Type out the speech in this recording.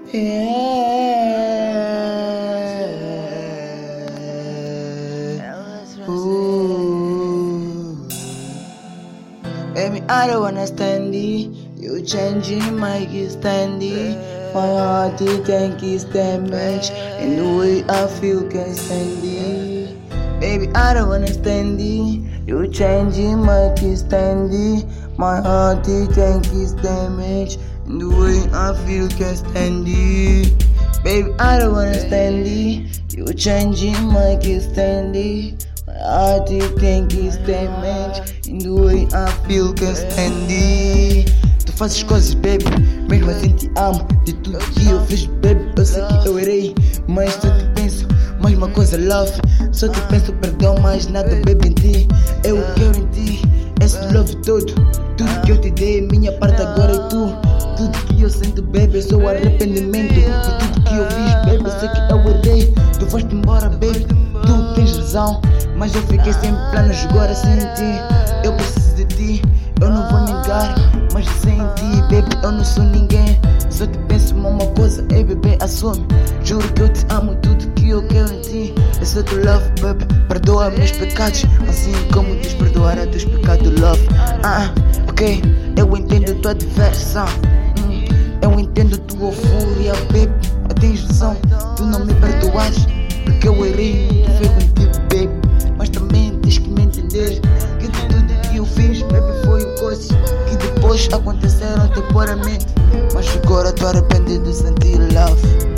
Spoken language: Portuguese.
Baby, I don't wanna stand it. You changing my standing. My heart it think it's damaged, and the way I feel can't stand it. Baby, I don't wanna stand it. You changing my standing. My heart it think it's damaged, and the way I feel can't stand it. Baby, I don't wanna stand it. You changing my standing. My heart it think it's damaged, and the way I feel can't stand it. Tu fazes coisas, baby, mesmo assim te amo. De tudo que eu fiz, baby, eu sei que eu errei, mas só te penso, mais uma coisa, love. Só te penso, perdão, mais nada, baby, em ti. Eu quero em ti, esse love todo. Tudo que eu te dei, minha parte agora é tu. Tudo que eu sinto, baby, é só arrependimento. Por tudo que eu fiz, baby, eu sei que eu errei. Tu foste embora, baby, tu tens razão, mas eu fiquei sem planos agora sem ti. Eu preciso de ti, eu não vou negar, mas sem ti, baby, eu não sou ninguém. Só te penso uma coisa, ei, bebê, assume. Juro que eu te amo, tudo que eu quero em ti é só tu love, baby. Perdoa meus pecados, assim como Deus perdoará teus pecados, love. Ok, eu entendo tua diversão, eu entendo tua fúria, baby. Tens razão, tu não me perdoaste, porque eu errei muito feio contigo, baby. Mas também tens que me entender que de tudo que eu fiz, baby, foi coisas que depois aconteceram temporariamente. Mas agora tô arrependido de sentir love.